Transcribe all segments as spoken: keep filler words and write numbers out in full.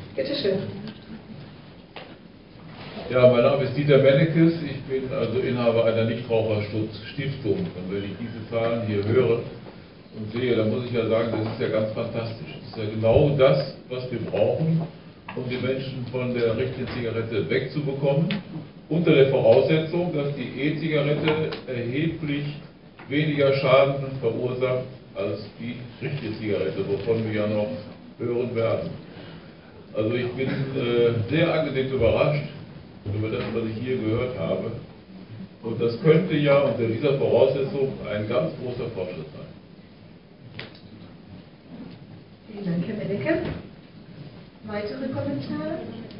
Bitte schön. Ja, mein Name ist Dieter Mennekes, ich bin also Inhaber einer Nichtraucherschutzstiftung. Und wenn ich diese Zahlen hier höre und sehe, dann muss ich ja sagen, das ist ja ganz fantastisch. Das ist ja genau das, was wir brauchen, um die Menschen von der richtigen Zigarette wegzubekommen, unter der Voraussetzung, dass die E-Zigarette erheblich weniger Schaden verursacht als die richtige Zigarette, wovon wir ja noch hören werden. Also ich bin äh, sehr angenehm überrascht über das, was ich hier gehört habe. Und das könnte ja unter dieser Voraussetzung ein ganz großer Fortschritt sein. Vielen Dank, Herr Menneke. Weitere Kommentare?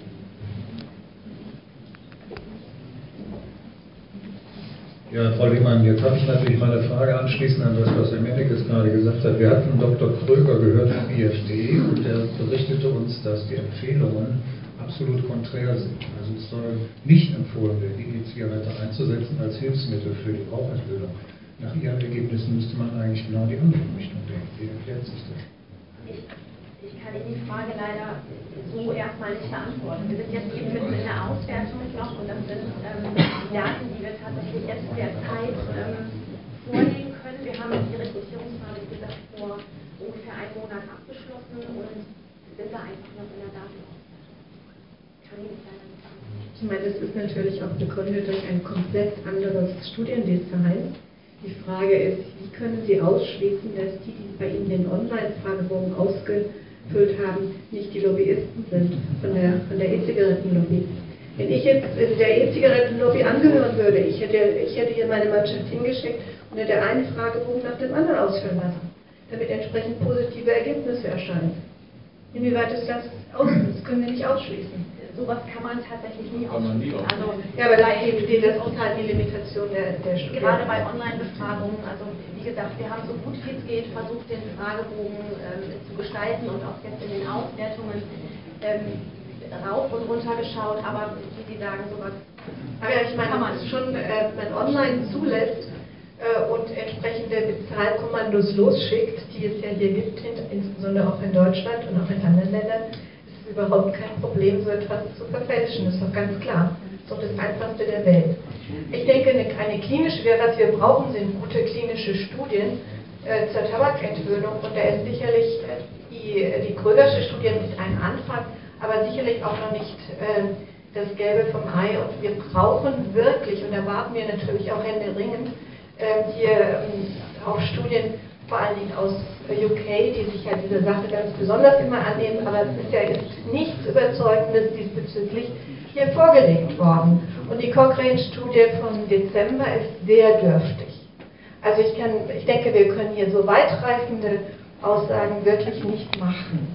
Ja, Frau Lehmann, jetzt habe ich natürlich mal eine Frage anschließend an das, was Herr Mennekes gerade gesagt hat. Wir hatten Doktor Kröger gehört vom I F D und der berichtete uns, dass die Empfehlungen absolut konträr sind. Also es soll nicht empfohlen werden, die E-Zigarette einzusetzen als Hilfsmittel für die Raucherentwöhnung. Nach Ihren Ergebnissen müsste man eigentlich genau in die andere Richtung denken. Wie erklärt sich das? Ich, ich kann Ihnen die Frage leider so erstmal nicht beantworten. Wir sind jetzt eben mitten in der Auswertung noch und das sind ähm, die Daten, die wir tatsächlich jetzt derzeit ähm, vorlegen können. Wir haben die Rekrutierungsphase, wie gesagt, vor ungefähr einem Monat abgeschlossen und sind da einfach noch in der Datenauswertung. Ich meine, das ist natürlich auch begründet durch ein komplett anderes Studiendesign. Die Frage ist, wie können Sie ausschließen, dass die, die bei Ihnen den Online-Fragebogen ausgefüllt haben, nicht die Lobbyisten sind von der, von der E-Zigaretten-Lobby? Wenn ich jetzt der E-Zigaretten-Lobby angehören würde, ich hätte, ich hätte hier meine Mannschaft hingeschickt und hätte einen Fragebogen nach dem anderen ausfüllen lassen, damit entsprechend positive Ergebnisse erscheinen. Inwieweit ist das aus? Das können wir nicht ausschließen. Sowas kann man tatsächlich nie ausschließen. Also, ja, aber da eben die, das ist halt die Limitation der, der Studie. Gerade bei Online-Befragungen, also wie gesagt, wir haben so gut wie es geht versucht, den Fragebogen ähm, zu gestalten und auch jetzt in den Auswertungen ähm, rauf und runter geschaut, aber wie Sie sagen, sowas aber ja, ich meine, kann man man schon, äh, man online zulässt äh, und entsprechende Bezahlkommandos losschickt, die es ja hier gibt, insbesondere auch in Deutschland und auch in anderen Ländern, überhaupt kein Problem, so etwas zu verfälschen, das ist doch ganz klar. Das ist doch das Einfachste der Welt. Ich denke, eine, eine klinische, was wir brauchen, sind gute klinische Studien äh, zur Tabakentwöhnung und da ist sicherlich äh, die, die Krögersche Studie ist ein Anfang, aber sicherlich auch noch nicht äh, das Gelbe vom Ei und wir brauchen wirklich, und da warten wir natürlich auch händeringend, äh, hier ähm, auf Studien, vor allen Dingen aus U K, die sich ja dieser Sache ganz besonders immer annehmen, aber es ist ja jetzt nichts Überzeugendes diesbezüglich hier vorgelegt worden. Und die Cochrane-Studie vom Dezember ist sehr dürftig. Also ich, kann, ich denke, wir können hier so weitreichende Aussagen wirklich nicht machen.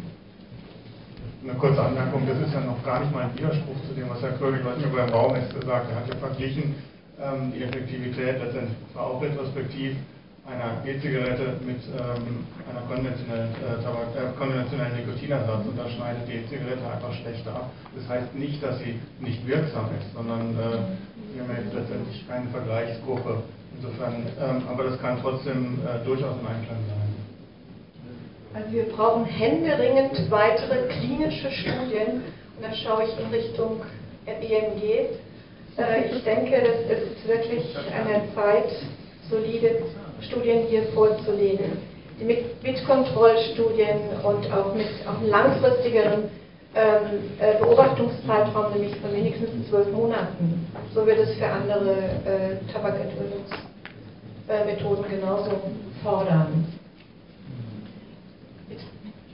Eine kurze Anmerkung, das ist ja noch gar nicht mal ein Widerspruch zu dem, was Herr Kröger, ich weiß nicht, ob er im Raum ist, gesagt hat. Er hat ja verglichen ähm, die Effektivität letztendlich auch retrospektiv einer E-Zigarette mit ähm, einer konventionellen, äh, Tabak, äh, konventionellen Nikotinersatz und da schneidet die E-Zigarette einfach schlechter ab. Das heißt nicht, dass sie nicht wirksam ist, sondern äh, wir haben jetzt letztendlich keine Vergleichsgruppe. Insofern, ähm, aber das kann trotzdem äh, durchaus im Einklang sein. Also wir brauchen händeringend weitere klinische Studien und da schaue ich in Richtung B M G. Äh, ich denke, das ist wirklich an der Zeit, solide Studien hier vorzulegen. Die mit, mit Kontrollstudien und auch mit auch langfristigeren ähm, äh, Beobachtungszeitraum, nämlich von wenigstens zwölf Monaten. So wird es für andere äh, Tabakentwöhnungsmethoden äh, genauso fordern. Bitte.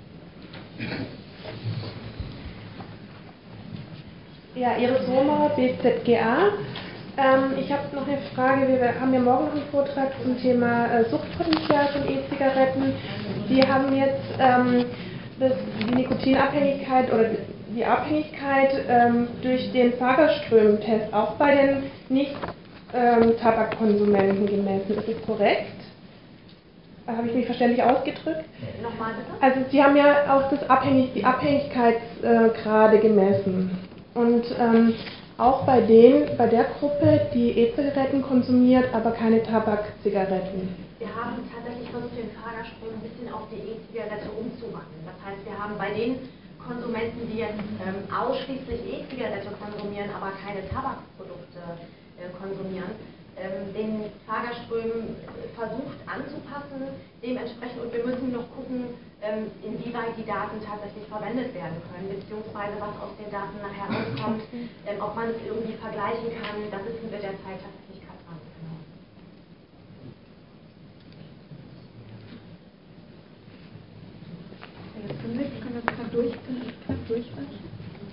Ja, Iris Rohmer, B Z G A. Ähm, ich habe noch eine Frage. Wir haben ja morgen noch einen Vortrag zum Thema äh, Suchtpotenzial von E-Zigaretten. Sie haben jetzt ähm, das, die Nikotinabhängigkeit oder die Abhängigkeit ähm, durch den Fagerström-Test auch bei den Nicht-Tabakkonsumenten ähm, gemessen. Ist das korrekt? Habe ich mich verständlich ausgedrückt? Nochmal bitte? Also Sie haben ja auch das Abhängig, die Abhängigkeitsgrade äh, gemessen. Und ähm, auch bei den, bei der Gruppe, die E-Zigaretten konsumiert, aber keine Tabakzigaretten. Wir haben tatsächlich versucht, den Fagerström ein bisschen auf die E-Zigarette umzuwandeln. Das heißt, wir haben bei den Konsumenten, die jetzt ähm, ausschließlich E-Zigarette konsumieren, aber keine Tabakprodukte äh, konsumieren, ähm, den Fahrgastströmen versucht anzupassen dementsprechend, und wir müssen noch gucken, ähm, inwieweit die Daten tatsächlich verwendet werden können, beziehungsweise was aus den Daten nachher rauskommt, ähm, ob man es irgendwie vergleichen kann, da sitzen wir derzeit tatsächlich gerade dran. Genau. Können wir, können wir knapp durch, können wir knapp durchreichen?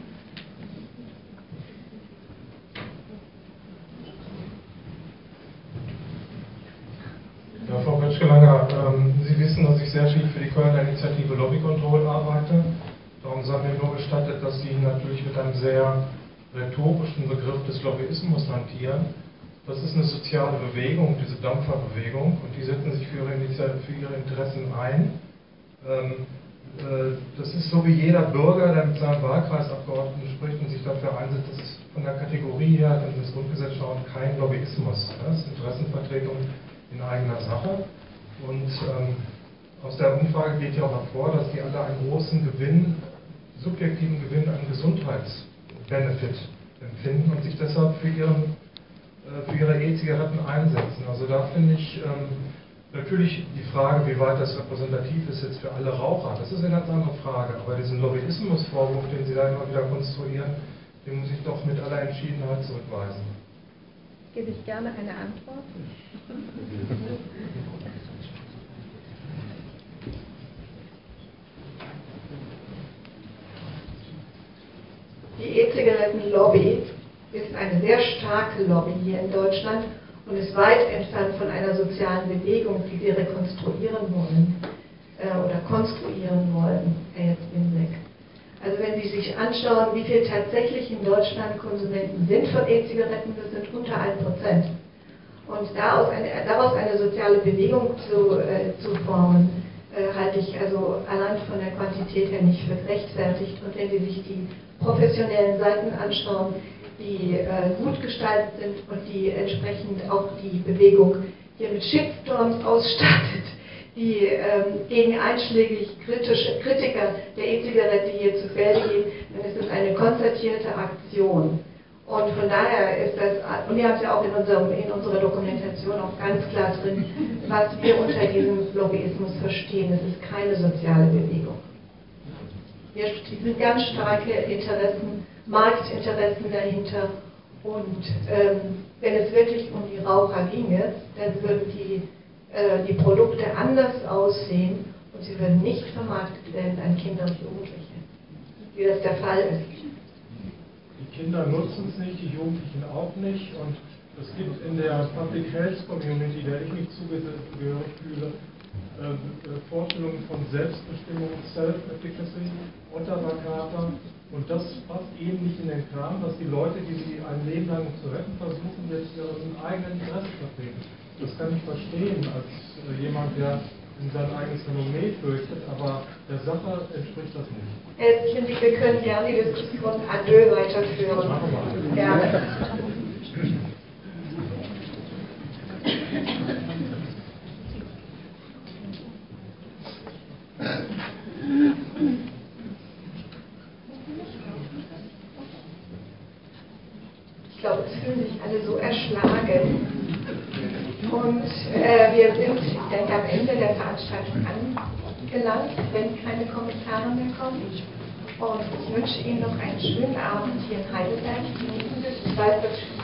Ja, Frau Böttschke-Langer, ähm, Sie wissen, dass ich sehr viel für die Kölner Initiative Lobby Control arbeite. Darum sei mir nur gestattet, dass Sie natürlich mit einem sehr rhetorischen Begriff des Lobbyismus hantieren. Das ist eine soziale Bewegung, diese Dampferbewegung, und die setzen sich für ihre, für ihre Interessen ein. Ähm, äh, das ist so wie jeder Bürger, der mit seinem Wahlkreisabgeordneten spricht und sich dafür einsetzt. Das ist von der Kategorie her, wenn Sie das Grundgesetz schauen, kein Lobbyismus. Das ist Interessenvertretung in eigener Sache. Und ähm, aus der Umfrage geht ja auch hervor, dass die alle einen großen Gewinn, subjektiven Gewinn an Gesundheitsbenefit empfinden und sich deshalb für, ihren, äh, für ihre E-Zigaretten einsetzen. Also da finde ich ähm, natürlich die Frage, wie weit das repräsentativ ist jetzt für alle Raucher, das ist eine ganz andere Frage. Aber diesen Lobbyismusvorwurf, den Sie da immer wieder konstruieren, den muss ich doch mit aller Entschiedenheit zurückweisen. Gebe ich gerne eine Antwort. Die E-Zigaretten-Lobby ist eine sehr starke Lobby hier in Deutschland und ist weit entfernt von einer sozialen Bewegung, die wir rekonstruieren wollen äh, oder konstruieren wollen, Herr Jetztwinbeck. Also wenn Sie sich anschauen, wie viel tatsächlich in Deutschland Konsumenten sind von E-Zigaretten, das sind unter ein Prozent. Und daraus eine, daraus eine soziale Bewegung zu, äh, zu formen, äh, halte ich also allein von der Quantität her nicht für gerechtfertigt. Und wenn Sie sich die professionellen Seiten anschauen, die äh, gut gestaltet sind und die entsprechend auch die Bewegung hier mit Shitstorms ausstattet, die ähm, gegen einschlägig kritische Kritiker der E-Zigarette hier zu Felde gehen, dann ist es eine konzertierte Aktion. Und von daher ist das, und wir haben es ja auch in, unserem, in unserer Dokumentation auch ganz klar drin, was wir unter diesem Lobbyismus verstehen. Es ist keine soziale Bewegung. Hier sind ganz starke Interessen, Marktinteressen dahinter. Und ähm, wenn es wirklich um die Raucher ginge, dann würden die, äh, die Produkte anders aussehen und sie würden nicht vermarktet werden an Kinder und Jugendliche, wie das der Fall ist. Die Kinder nutzen es nicht, die Jugendlichen auch nicht, und es gibt in der Public Health Community, der ich mich zugehörig fühle, äh, Vorstellungen von Selbstbestimmung, Self-Efficacy, Ottawa Charta, und das passt eben nicht in den Kram, dass die Leute, die sie ein Leben lang zu retten versuchen, jetzt ihren eigenen Interesse vertreten. Das kann ich verstehen als äh, jemand, der in sein eigenes Renommee fürchtet, aber der Sache entspricht das nicht. Herzlichen Dank, wir können gerne die Diskussion à deux weiterführen. Gerne. Ich glaube, es fühlen sich alle so erschlagen. Und äh, wir sind, ich denke, am Ende der Veranstaltung angelangt, wenn keine Kommentare mehr kommen. Und ich wünsche Ihnen noch einen schönen Abend hier in Heidelberg. Ich weiß, dass